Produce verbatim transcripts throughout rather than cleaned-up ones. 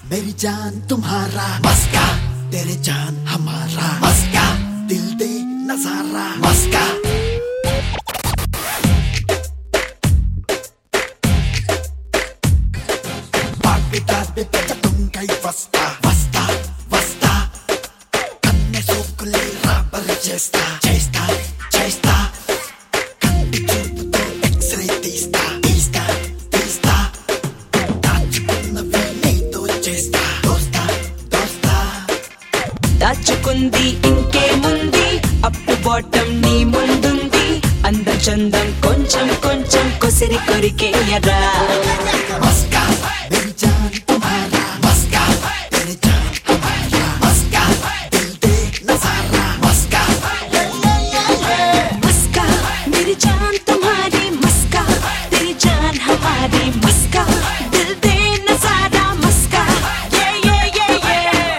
मेरी जान तुम्हारा मस्का, तेरे जान हमारा मस्का, दिल दे नजारा मस्का. Pagitate pecatungai vasta, vasta, vasta. Kanne sokule rabari chesta, chesta, chesta. Kanti chuputo X-ray tista, tista, tista. Dachukunna veneeto chesta, dosta, dosta. దాచుకుంది ఇంకేముంది అప్పు బాటం నీ ముందుంది అంద చందం కొంచెం కొంచెం కొసిరి కొరికేయరా मस्का मेरी जान तुम्हारा मस्का, तेरे जान हमारा मस्का, दिल दे नजारा मस्का. मस्का मेरी जान तुम्हारी मस्का, तेरी जान हमारी मस्का, दिल दे नजारा मस्का. ये ये ये ये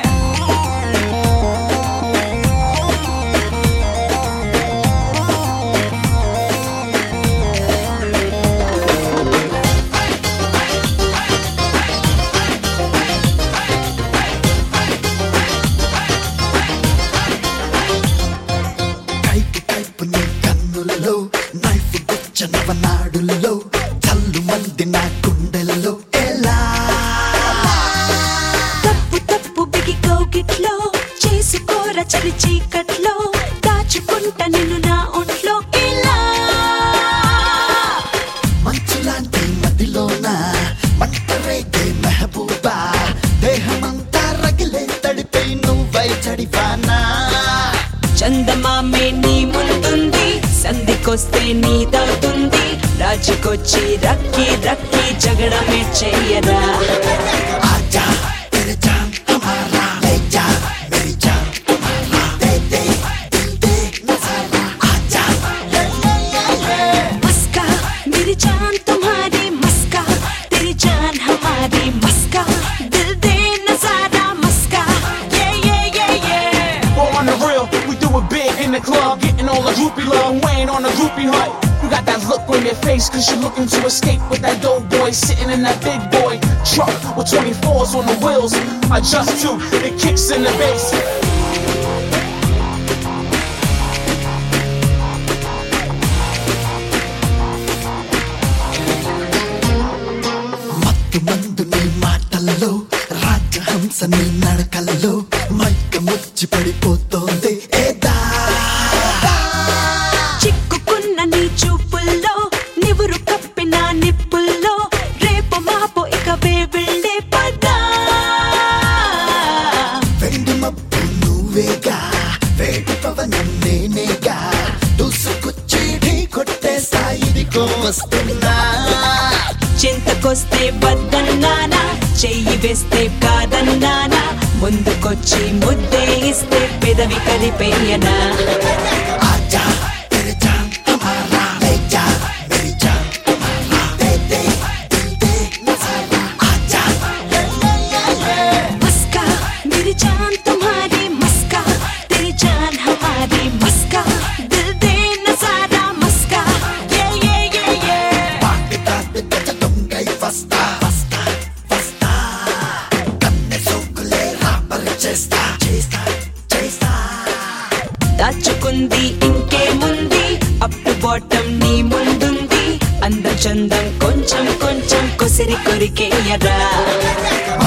కైపు కైపు నీ కన్నులలో నైఫ్ గుచ్చనవ నాడులలో చల్లు మంది నా గుండెలలో ఎలా తప్పు తప్పు బిగి కౌగిట్లో చేసుకోర చలి చీకట్లో దాచుకుంట నిన్ను నా ఒంట్లో ఇలా మంచులాంటి మదిలోన మంట రేగే మెహబూబా దేహమంతా రగిలే తడిపై నువ్వై చడివానా. చందమామే నీ ముందుంది సంధికొస్తే నీదవుతుంది రాజుకొచ్చి రక్కి రక్కి జగడమే చెయ్యరా आजा तेरे जान हमारा ले जा मेरी जान तुम्हारा दे दे दिल दे नजारा आजा. मस्का मेरी जान तुम्हारी मस्का, तेरी जान हमारी मस्का, दिल दे नजारा मस्का. ये ये ये ये But on the real, we do it big in the club, getting all the groupie love, weighing on the groupie hut. You got that look on your face, cause you're looking to escape with that dope boy sitting in that big boy truck with twenty-fours on the wheels. Adjust to the kicks in the bass. మత్తు మందు నీ మాటల్లో రాజహంస నీ నడకల్లో మైక ముచ్చి పడిపోతోంది ఏదా చిక్కుకున్న నీ చూపుల్లో నివురు కప్పిన నిప్పుల్లో రేపు మాపు ఇక వెళ్ళే పదా వెండి మబ్బు నువ్వేగా వేడి పవనం నేనేగా దూసుకొచ్చి ఢీ కొట్టేస్తా ఇదిగో వస్తున్నా. చింతకొస్తే వద్దన్నానా చెయ్యి వేస్తే కాదన్నానా ముందుకొచ్చి ముద్దే ఇస్తే పెదవి కరిపేయనా आजा तेरे जान हमारा ले जा मेरी जान तुम्हारा दे दे दिल दे नजारा आजा. मस्का मेरी जान तुम्हारी मस्का, तेरी जान हमारी मस्का, दिल दे नजारा मस्का. ये ये ये ये Pagitate pecatungai vasta, vasta, vasta. Kanne sokule rabari chesta, chesta, chesta. దాచుకుంది ఇంకేముంది అప్పు బాటం నీ ముందుంది అంద చందం కొంచెం కొంచెం కొసిరి కొరికేయరా